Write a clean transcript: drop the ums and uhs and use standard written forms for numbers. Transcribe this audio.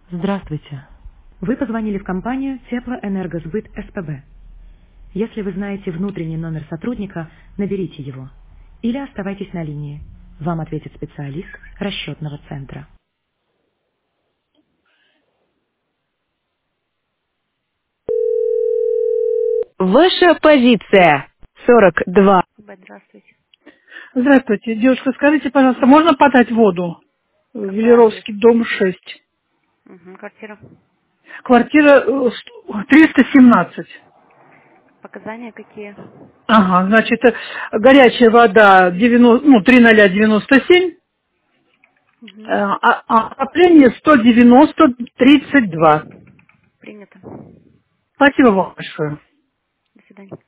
Здравствуйте. Вы позвонили в компанию Теплоэнергосбыт СПБ. Если вы знаете внутренний номер сотрудника, наберите его. Или оставайтесь на линии. Вам ответит специалист расчетного центра. Ваша позиция 42. Здравствуйте. Здравствуйте, девушка, скажите, пожалуйста, можно подать воду? В Какая адрес? Велеровский, дом 6. Квартира. Квартира 317. Показания какие? Ага, значит, горячая вода 90, 3097, Мгм. отопление 190-32. Принято. Спасибо вам большое. До свидания.